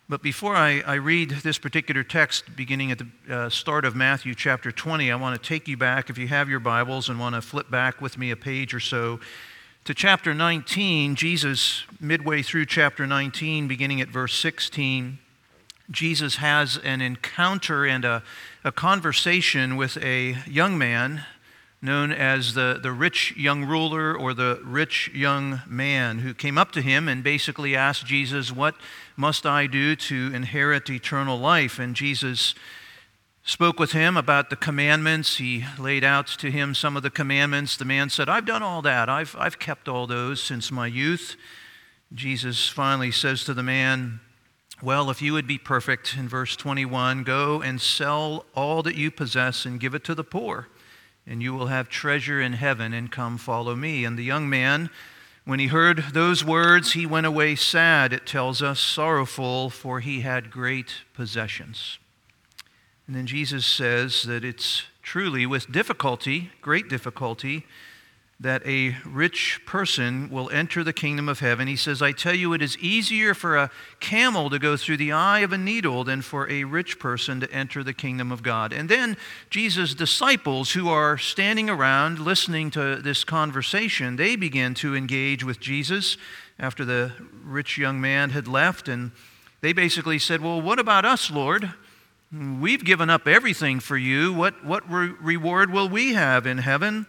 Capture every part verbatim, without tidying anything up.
But before I, I read this particular text beginning at the uh, start of Matthew chapter twenty, I want to take you back, if you have your Bibles and want to flip back with me a page or so, to chapter nineteen. Jesus, midway through chapter nineteen, beginning at verse sixteen, Jesus has an encounter and a, a conversation with a young man known as the, the rich young ruler or the rich young man, who came up to him and basically asked Jesus, "What must I do to inherit eternal life?" And Jesus spoke with him about the commandments. He laid out to him some of the commandments. The man said, "I've done all that. I've, I've kept all those since my youth." Jesus finally says to the man, "Well, if you would be perfect," in verse twenty-one, "go and sell all that you possess and give it to the poor, and you will have treasure in heaven, and come follow me." And the young man, when he heard those words, he went away sad, it tells us, sorrowful, for he had great possessions. And then Jesus says that it's truly with difficulty, great difficulty, that a rich person will enter the kingdom of heaven. He says, "I tell you, it is easier for a camel to go through the eye of a needle than for a rich person to enter the kingdom of God." And then Jesus' disciples, who are standing around listening to this conversation, they begin to engage with Jesus after the rich young man had left. And they basically said, "Well, what about us, Lord? We've given up everything for you. What, what re- reward will we have in heaven?"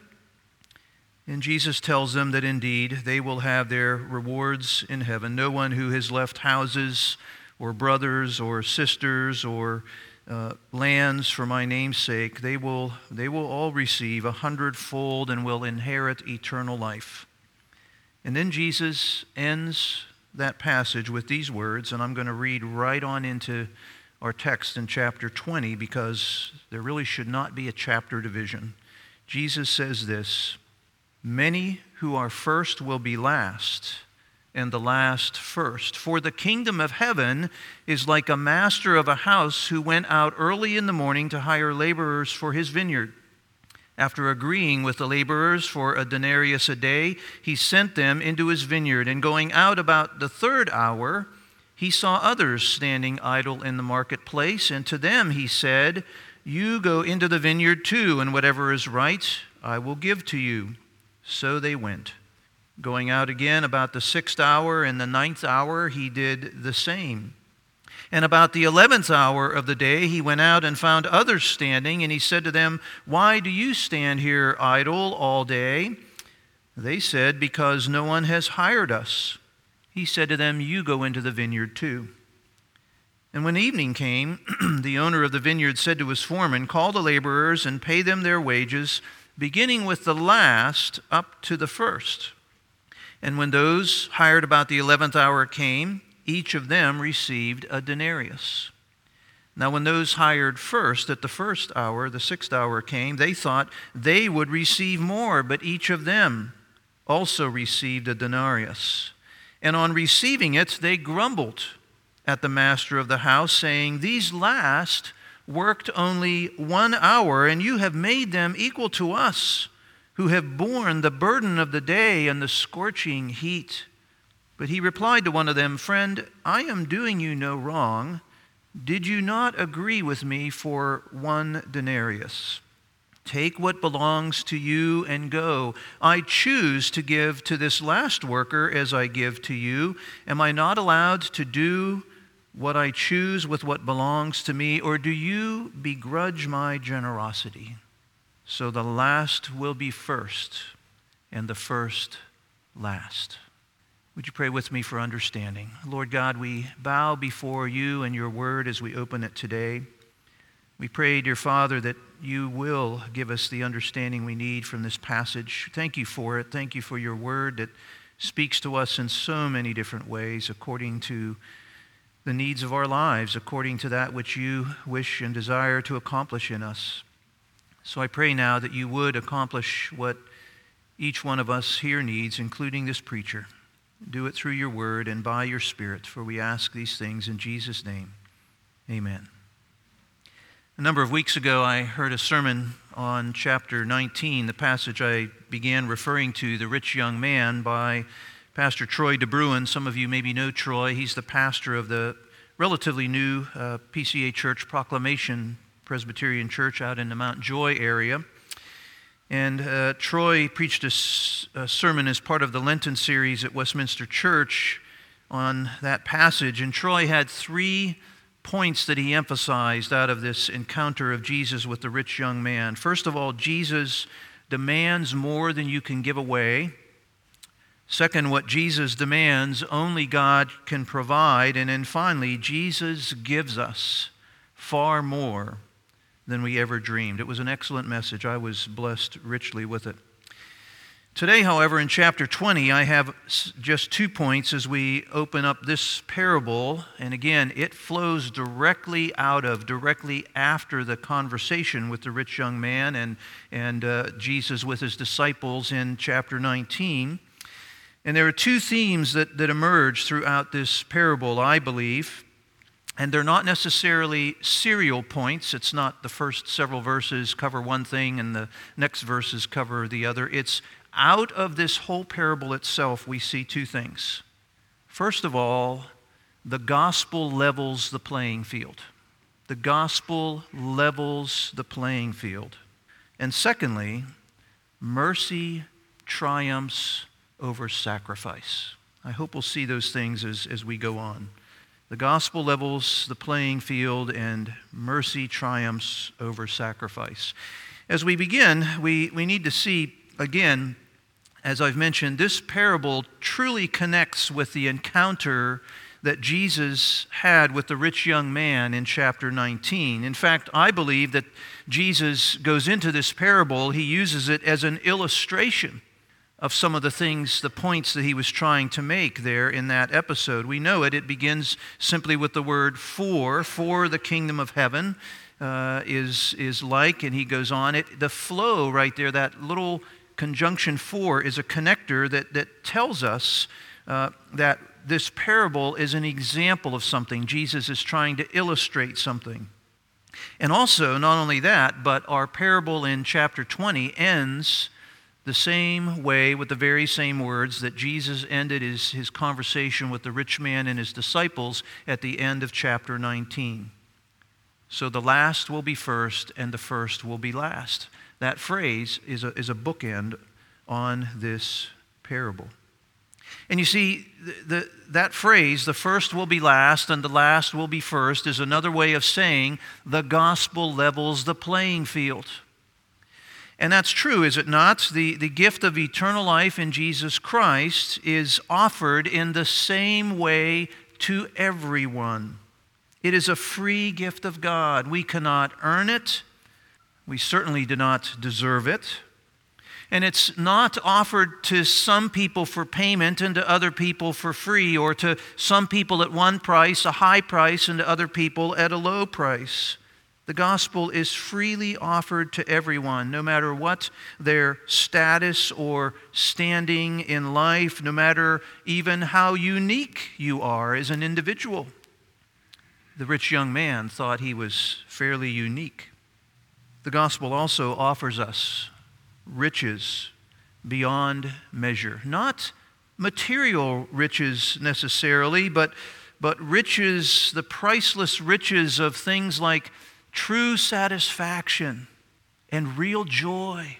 And Jesus tells them that indeed they will have their rewards in heaven. No one who has left houses or brothers or sisters or uh, lands for my name's sake, they will, they will all receive a hundredfold and will inherit eternal life. And then Jesus ends that passage with these words, and I'm going to read right on into our text in chapter twenty, because there really should not be a chapter division. Jesus says this, "Many who are first will be last, and the last first. For the kingdom of heaven is like a master of a house who went out early in the morning to hire laborers for his vineyard. After agreeing with the laborers for a denarius a day, he sent them into his vineyard. And going out about the third hour, he saw others standing idle in the marketplace. And to them he said, 'You go into the vineyard too, and whatever is right I will give to you.' So they went. Going out again about the sixth hour and the ninth hour, he did the same. And about the eleventh hour of the day, he went out and found others standing, and he said to them, 'Why do you stand here idle all day?' They said, 'Because no one has hired us.' He said to them, 'You go into the vineyard too.' And when evening came, the owner of the vineyard said to his foreman, 'Call the laborers and pay them their wages, beginning with the last up to the first.' And when those hired about the eleventh hour came, each of them received a denarius. Now when those hired first at the first hour, the sixth hour came, they thought they would receive more, but each of them also received a denarius. And on receiving it, they grumbled at the master of the house, saying, 'These last worked only one hour, and you have made them equal to us, who have borne the burden of the day and the scorching heat.' But he replied to one of them, 'Friend, I am doing you no wrong. Did you not agree with me for one denarius? Take what belongs to you and go. I choose to give to this last worker as I give to you. Am I not allowed to do what I choose with what belongs to me, or do you begrudge my generosity?' So the last will be first, and the first last." Would you pray with me for understanding? Lord God, we bow before you and your word as we open it today. We pray, dear Father, that you will give us the understanding we need from this passage. Thank you for it. Thank you for your word that speaks to us in so many different ways according to the needs of our lives, according to that which you wish and desire to accomplish in us. So I pray now that you would accomplish what each one of us here needs, including this preacher. Do it through your word and by your Spirit, for we ask these things in Jesus' name. Amen. A number of weeks ago, I heard a sermon on chapter nineteen, the passage I began referring to, the rich young man, by Pastor Troy DeBruin. Some of you maybe know Troy. He's the pastor of the relatively new uh, P C A Church, Proclamation Presbyterian Church out in the Mount Joy area. And uh, Troy preached a, s- a sermon as part of the Lenten series at Westminster Church on that passage. And Troy had three points that he emphasized out of this encounter of Jesus with the rich young man. First of all, Jesus demands more than you can give away. Second, what Jesus demands, only God can provide. And then finally, Jesus gives us far more than we ever dreamed. It was an excellent message. I was blessed richly with it. Today, however, in chapter twenty, I have just two points as we open up this parable. And again, it flows directly out of, directly after the conversation with the rich young man and, and uh, Jesus with his disciples in chapter nineteen. And there are two themes that, that emerge throughout this parable, I believe. And they're not necessarily serial points. It's not the first several verses cover one thing and the next verses cover the other. It's out of this whole parable itself, we see two things. First of all, the gospel levels the playing field. The gospel levels the playing field. And secondly, mercy triumphs over sacrifice. I hope we'll see those things as, as we go on. The gospel levels the playing field, and mercy triumphs over sacrifice. As we begin, we, we need to see, again, as I've mentioned, this parable truly connects with the encounter that Jesus had with the rich young man in chapter nineteen. In fact, I believe that Jesus goes into this parable, he uses it as an illustration of some of the things, the points that he was trying to make there in that episode. We know it. It begins simply with the word for, for the kingdom of heaven uh, is, is like, and he goes on. It, the flow right there, that little conjunction for, is a connector that, that tells us uh, that this parable is an example of something. Jesus is trying to illustrate something. And also, not only that, but our parable in chapter twenty ends the same way, with the very same words that Jesus ended his, his conversation with the rich man and his disciples at the end of chapter nineteen. So the last will be first and the first will be last. That phrase is a, is a bookend on this parable. And you see, the, the, that phrase, the first will be last and the last will be first, is another way of saying the gospel levels the playing field. And that's true, is it not? The, the gift of eternal life in Jesus Christ is offered in the same way to everyone. It is a free gift of God. We cannot earn it. We certainly do not deserve it. And it's not offered to some people for payment and to other people for free, or to some people at one price, a high price, and to other people at a low price. The gospel is freely offered to everyone, no matter what their status or standing in life, no matter even how unique you are as an individual. The rich young man thought he was fairly unique. The gospel also offers us riches beyond measure. Not material riches necessarily, but, but riches, the priceless riches of things like true satisfaction and real joy.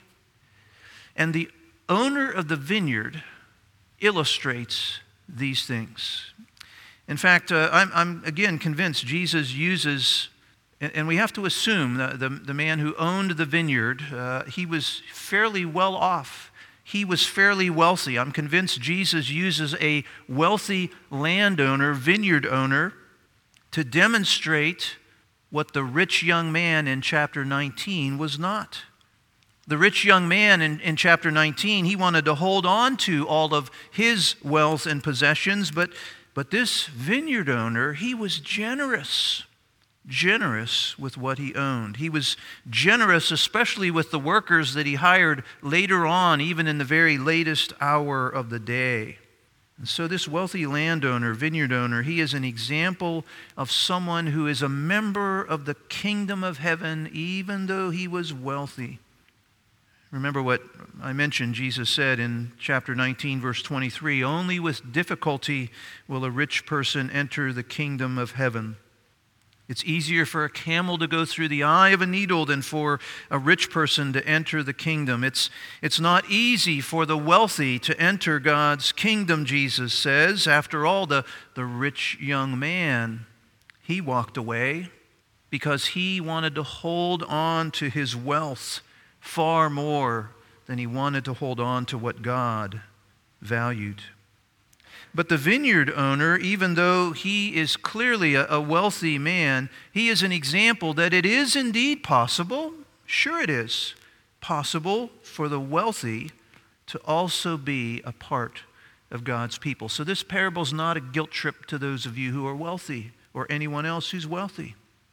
And the owner of the vineyard illustrates these things. In fact, uh, I'm, I'm again convinced Jesus uses, and, and we have to assume the, the, the man who owned the vineyard, uh, he was fairly well off. He was fairly wealthy. I'm convinced Jesus uses a wealthy landowner, vineyard owner, to demonstrate what the rich young man in chapter nineteen was not. The rich young man in, in chapter nineteen, he wanted to hold on to all of his wealth and possessions, but, but this vineyard owner, he was generous, generous with what he owned. He was generous especially with the workers that he hired later on, even in the very latest hour of the day. And so this wealthy landowner, vineyard owner, he is an example of someone who is a member of the kingdom of heaven, even though he was wealthy. Remember what I mentioned Jesus said in chapter nineteen, verse twenty-three, "Only with difficulty will a rich person enter the kingdom of heaven." It's easier for a camel to go through the eye of a needle than for a rich person to enter the kingdom. It's, it's not easy for the wealthy to enter God's kingdom, Jesus says. After all, the, the rich young man, he walked away because he wanted to hold on to his wealth far more than he wanted to hold on to what God valued. But the vineyard owner, even though he is clearly a, a wealthy man, he is an example that it is indeed possible, sure it is, possible for the wealthy to also be a part of God's people. So this parable is not a guilt trip to those of you who are wealthy or anyone else who's wealthy.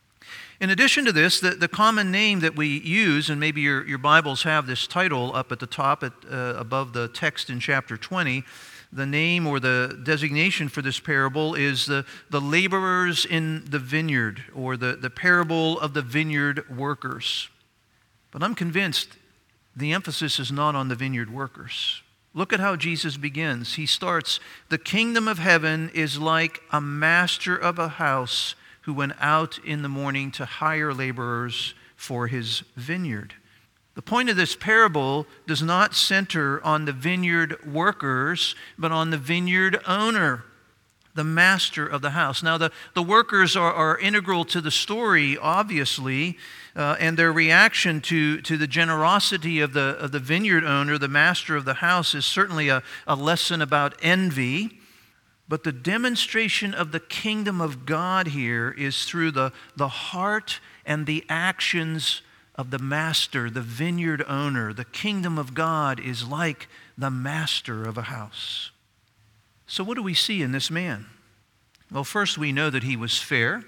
In addition to this, the, the common name that we use, and maybe your, your Bibles have this title up at the top at, uh, above the text in chapter twenty, the name or the designation for this parable is the, the laborers in the vineyard, or the, the parable of the vineyard workers. But I'm convinced the emphasis is not on the vineyard workers. Look at how Jesus begins. He starts, "The kingdom of heaven is like a master of a house who went out in the morning to hire laborers for his vineyard." The point of this parable does not center on the vineyard workers, but on the vineyard owner, the master of the house. Now, the, the workers are, are integral to the story, obviously, uh, and their reaction to, to the generosity of the, of the vineyard owner, the master of the house, is certainly a, a lesson about envy. But the demonstration of the kingdom of God here is through the, the heart and the actions of the master, the vineyard owner. The kingdom of God is like the master of a house. So what do we see in this man? Well, first we know that he was fair.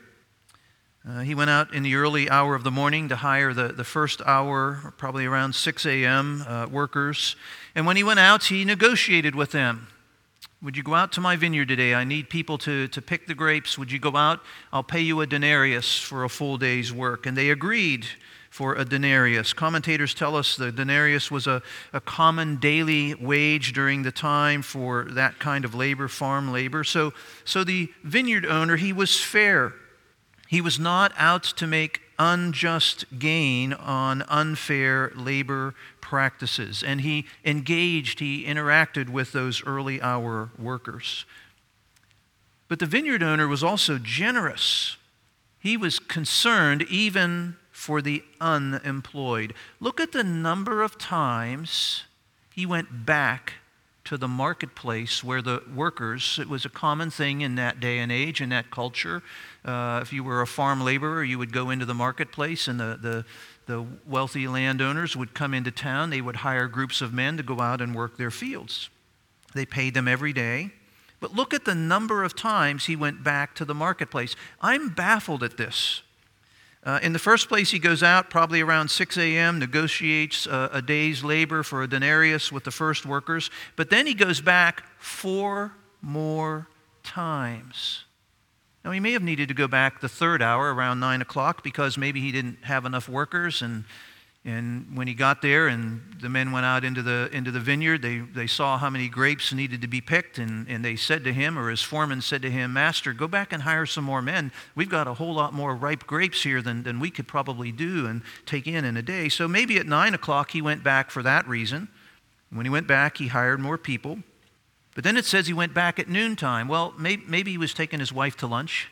Uh, he went out in the early hour of the morning to hire the, the first hour, probably around six a.m., uh, workers. And when he went out, he negotiated with them. "Would you go out to my vineyard today? I need people to, to pick the grapes. Would you go out? I'll pay you a denarius for a full day's work." And they agreed for a denarius. Commentators tell us the denarius was a, a common daily wage during the time for that kind of labor, farm labor. So, so the vineyard owner, he was fair. He was not out to make unjust gain on unfair labor practices. And he engaged, he interacted with those early hour workers. But the vineyard owner was also generous. He was concerned even for the unemployed. Look at the number of times he went back to the marketplace where the workers, it was a common thing in that day and age, in that culture. Uh, if you were a farm laborer, you would go into the marketplace, and the, the, the wealthy landowners would come into town. They would hire groups of men to go out and work their fields. They paid them every day. But look at the number of times he went back to the marketplace. I'm baffled at this. Uh, in the first place, he goes out probably around six a.m., negotiates a, a day's labor for a denarius with the first workers, but then he goes back four more times. Now, he may have needed to go back the third hour around nine o'clock because maybe he didn't have enough workers, and and when he got there and the men went out into the into the vineyard, they, they saw how many grapes needed to be picked, and, and they said to him, or his foreman said to him, "Master, go back and hire some more men. We've got a whole lot more ripe grapes here than, than we could probably do and take in in a day." So maybe at nine o'clock he went back for that reason. When he went back, he hired more people. But then it says he went back at noontime. Well, maybe, maybe he was taking his wife to lunch.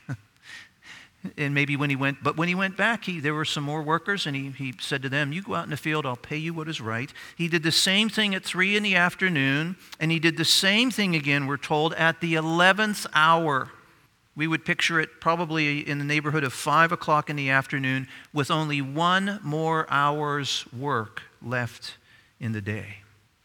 And maybe when he went, but when he went back, he, there were some more workers, and he, he said to them, "You go out in the field, I'll pay you what is right." He did the same thing at three in the afternoon, and he did the same thing again, we're told, at the eleventh hour. We would picture it probably in the neighborhood of five o'clock in the afternoon, with only one more hour's work left in the day.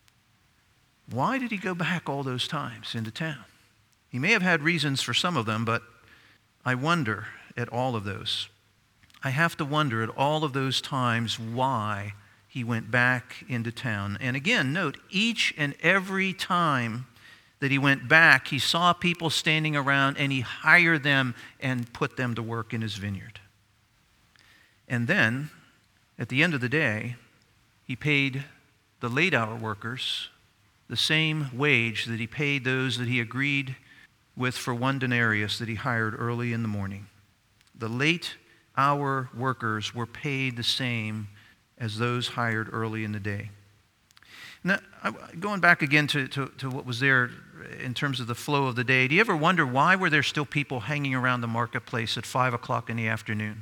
Why did he go back all those times into town? He may have had reasons for some of them, but I wonder at all of those. I have to wonder at all of those times why he went back into town. And again, note, each and every time that he went back, he saw people standing around, and he hired them and put them to work in his vineyard. And then, at the end of the day, he paid the late hour workers the same wage that he paid those that he agreed with for one denarius that he hired early in the morning. The late hour workers were paid the same as those hired early in the day. Now, going back again to, to, to what was there in terms of the flow of the day, do you ever wonder why were there still people hanging around the marketplace at five o'clock in the afternoon?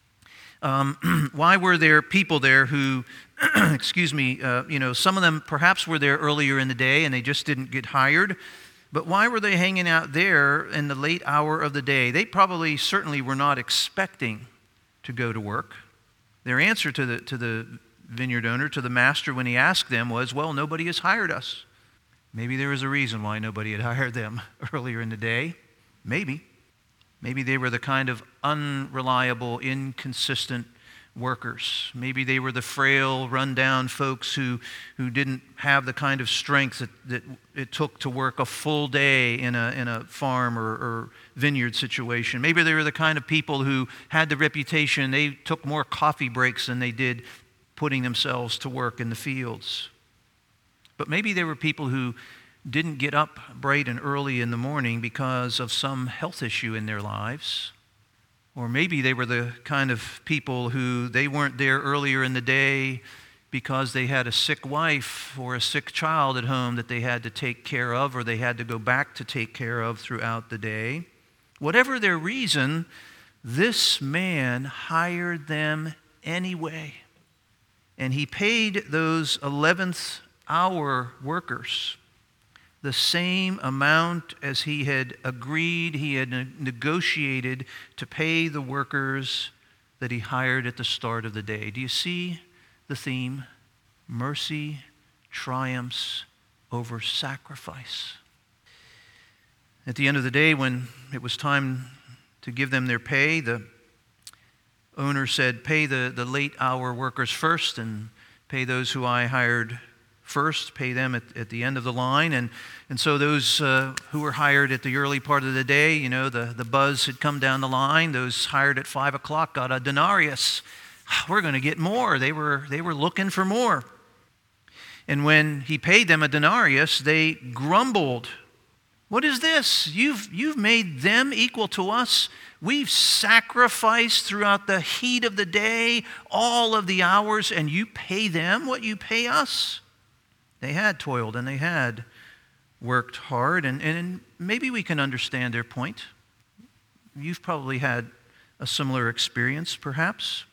Um, why were there people there who, excuse me, uh, you know, some of them perhaps were there earlier in the day and they just didn't get hired, but why were they hanging out there in the late hour of the day? They probably certainly were not expecting to go to work. Their answer to the to the vineyard owner, to the master, when he asked them was, well, nobody has hired us. Maybe there was a reason why nobody had hired them earlier in the day. Maybe. Maybe they were the kind of unreliable, inconsistent workers. Maybe they were the frail, run-down folks who, who didn't have the kind of strength that, that it took to work a full day in a, in a farm or, or vineyard situation. Maybe they were the kind of people who had the reputation, they took more coffee breaks than they did putting themselves to work in the fields. But maybe there were people who didn't get up bright and early in the morning because of some health issue in their lives. Or maybe they were the kind of people who they weren't there earlier in the day because they had a sick wife or a sick child at home that they had to take care of, or they had to go back to take care of throughout the day. Whatever their reason, this man hired them anyway. And he paid those eleventh hour workers the same amount as he had agreed, he had negotiated to pay the workers that he hired at the start of the day. Do you see the theme? Mercy triumphs over sacrifice. At the end of the day, when it was time to give them their pay, the owner said, pay the, the late hour workers first and pay those who I hired first, pay them at, at the end of the line. And, and so those uh, who were hired at the early part of the day, you know, the, the buzz had come down the line. Those hired at five o'clock got a denarius. We're going to get more. They were, they were looking for more. And when he paid them a denarius, they grumbled. What is this? You've, you've made them equal to us. We've sacrificed throughout the heat of the day, all of the hours, and you pay them what you pay us? They had toiled and they had worked hard, and, and maybe we can understand their point. You've probably had a similar experience, perhaps.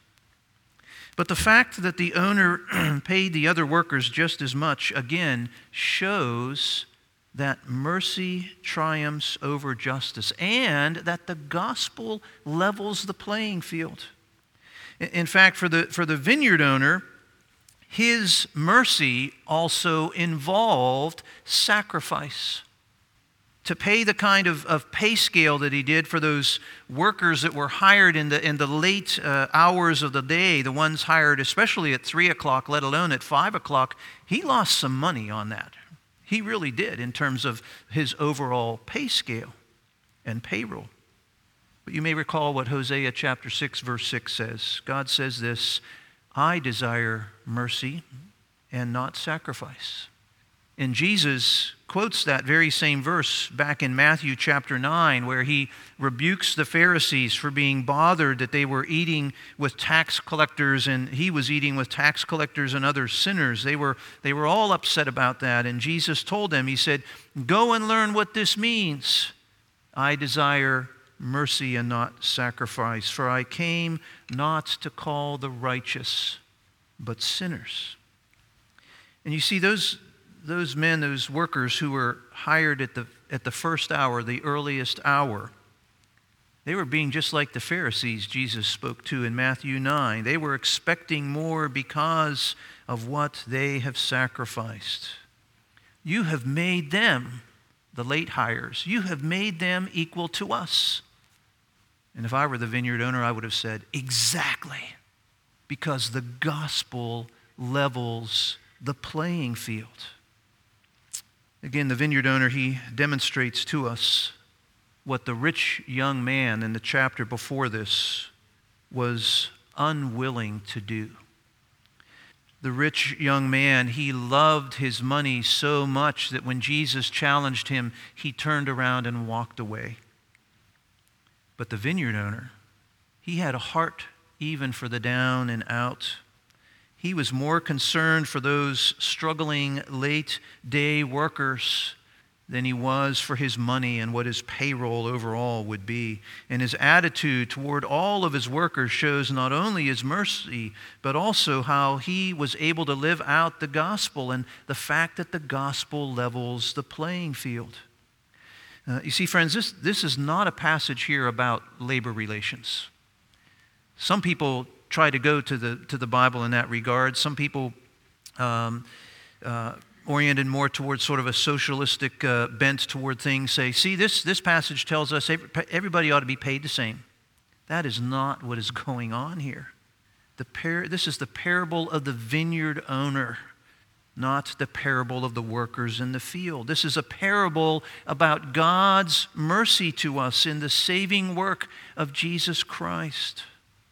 But the fact that the owner paid the other workers just as much, again, shows that mercy triumphs over justice and that the gospel levels the playing field. In fact, for the, for the vineyard owner, his mercy also involved sacrifice. To pay the kind of, of pay scale that he did for those workers that were hired in the, in the late uh, hours of the day, the ones hired especially at three o'clock, let alone at five o'clock, he lost some money on that. He really did in terms of his overall pay scale and payroll. But you may recall what Hosea chapter six, verse six says. God says this, I desire mercy and not sacrifice. And Jesus quotes that very same verse back in Matthew chapter nine, where he rebukes the Pharisees for being bothered that they were eating with tax collectors and he was eating with tax collectors and other sinners. They were, they were all upset about that. And Jesus told them, he said, go and learn what this means. I desire mercy and not sacrifice, for I came not to call the righteous, but sinners. And you see, those those men, those workers who were hired at the at the first hour, the earliest hour, they were being just like the Pharisees Jesus spoke to in Matthew nine. They were expecting more because of what they have sacrificed. You have made them, the late hires, you have made them equal to us. And if I were the vineyard owner, I would have said, exactly, because the gospel levels the playing field. Again, the vineyard owner, he demonstrates to us what the rich young man in the chapter before this was unwilling to do. The rich young man, he loved his money so much that when Jesus challenged him, he turned around and walked away. But the vineyard owner, he had a heart even for the down and out. He was more concerned for those struggling late-day workers than he was for his money and what his payroll overall would be. And his attitude toward all of his workers shows not only his mercy, but also how he was able to live out the gospel and the fact that the gospel levels the playing field. Uh, you see, friends, this, this is not a passage here about labor relations. Some people try to go to the, to the Bible in that regard. Some people um, uh, oriented more towards sort of a socialistic uh, bent toward things say, see, this, this passage tells us every, everybody ought to be paid the same. That is not what is going on here. The par- this is the parable of the vineyard owner, not the parable of the workers in the field. This is a parable about God's mercy to us in the saving work of Jesus Christ.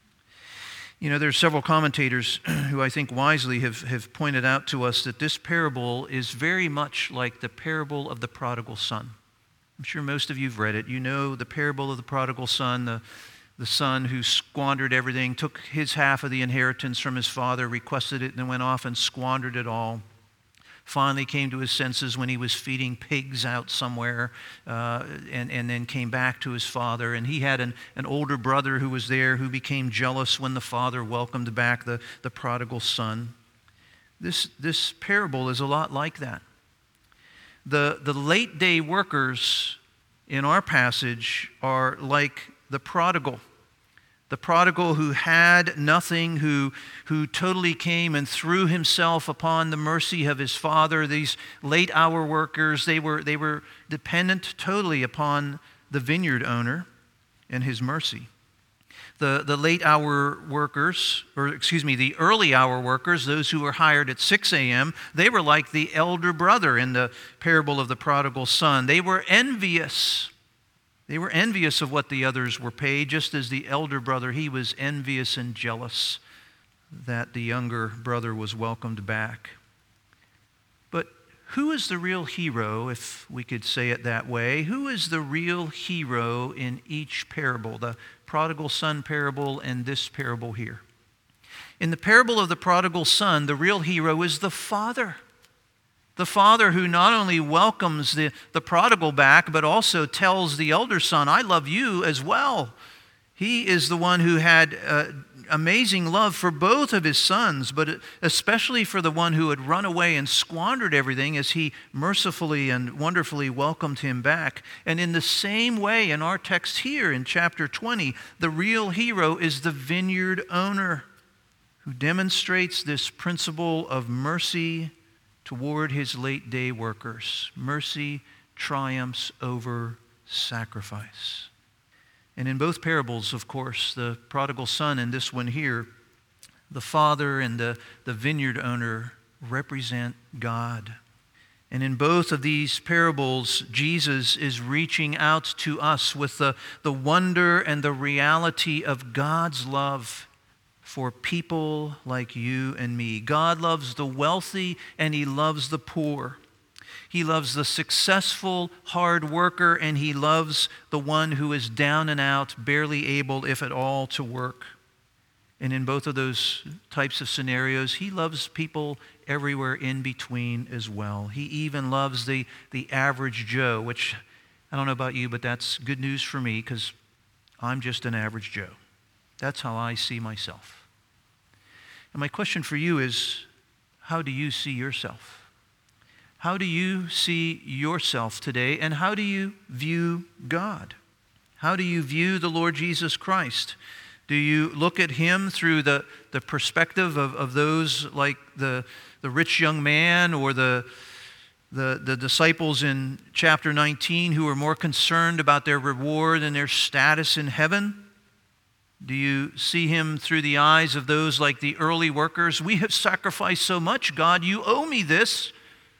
You know, there are several commentators who I think wisely have, have pointed out to us that this parable is very much like the parable of the prodigal son. I'm sure most of you have read it. You know the parable of the prodigal son, the, the son who squandered everything, took his half of the inheritance from his father, requested it, and then went off and squandered it all. Finally came to his senses when he was feeding pigs out somewhere, uh, and, and then came back to his father. And he had an, an older brother who was there who became jealous when the father welcomed back the, the prodigal son. This, this parable is a lot like that. The, the late day workers in our passage are like the prodigal. The prodigal who had nothing, who, who totally came and threw himself upon the mercy of his father. These late hour workers, they were, they were dependent totally upon the vineyard owner and his mercy. The, the late hour workers, or excuse me, the early hour workers, those who were hired at six a.m., they were like the elder brother in the parable of the prodigal son. They were envious. They were envious of what the others were paid, just as the elder brother, he was envious and jealous that the younger brother was welcomed back. But who is the real hero, if we could say it that way? Who is the real hero in each parable, the prodigal son parable and this parable here? In the parable of the prodigal son, the real hero is the father. The father who not only welcomes the, the prodigal back, but also tells the elder son, I love you as well. He is the one who had uh, amazing love for both of his sons, but especially for the one who had run away and squandered everything as he mercifully and wonderfully welcomed him back. And in the same way, in our text here in chapter twenty, the real hero is the vineyard owner who demonstrates this principle of mercy toward his late day workers. Mercy triumphs over sacrifice. And in both parables, of course, the prodigal son and this one here, the father and the, the vineyard owner represent God. And in both of these parables, Jesus is reaching out to us with the, the wonder and the reality of God's love for people like you and me. God loves the wealthy and he loves the poor. He loves the successful hard worker and he loves the one who is down and out, barely able, if at all, to work. And in both of those types of scenarios, he loves people everywhere in between as well. He even loves the, the average Joe, which I don't know about you, but that's good news for me because I'm just an average Joe. That's how I see myself. And my question for you is, how do you see yourself? How do you see yourself today, and how do you view God? How do you view the Lord Jesus Christ? Do you look at him through the, the perspective of, of those like the, the rich young man or the, the, the disciples in chapter nineteen who are more concerned about their reward and their status in heaven? Do you see him through the eyes of those like the early workers? We have sacrificed so much, God, you owe me this.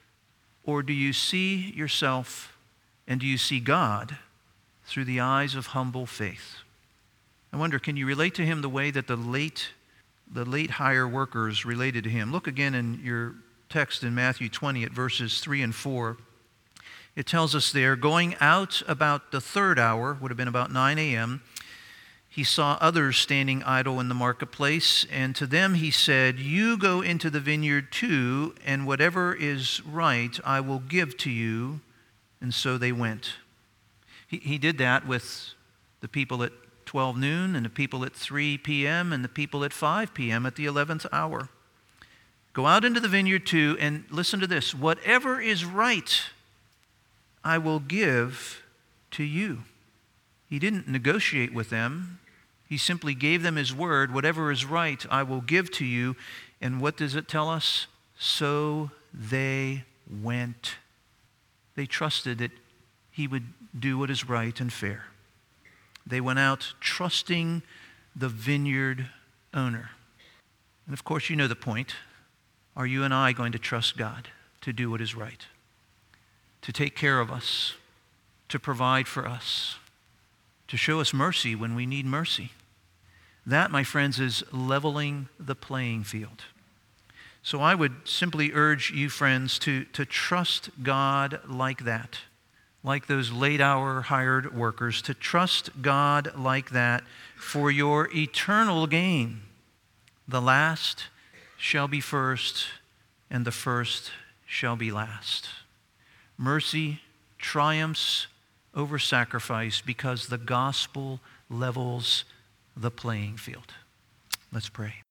Or do you see yourself and do you see God through the eyes of humble faith? I wonder, can you relate to him the way that the late the late hire workers related to him. Look again in your text in Matthew twenty at verses three and four. It tells us there, going out about the third hour, would have been about nine a.m., he saw others standing idle in the marketplace, and to them he said, you go into the vineyard too, and whatever is right I will give to you. And so they went. He, he did that with the people at twelve noon, and the people at three p.m., and the people at five p.m. at the eleventh hour. Go out into the vineyard too, and listen to this, whatever is right I will give to you. He didn't negotiate with them. He simply gave them his word. Whatever is right, I will give to you. And what does it tell us? So they went. They trusted that he would do what is right and fair. They went out trusting the vineyard owner. And of course, you know the point. Are you and I going to trust God to do what is right? To take care of us, to provide for us, to show us mercy when we need mercy. That, my friends, is leveling the playing field. So I would simply urge you, friends, to, to trust God like that, like those late-hour hired workers, to trust God like that for your eternal gain. The last shall be first, and the first shall be last. Mercy triumphs over sacrifice because the gospel levels the playing field. Let's pray.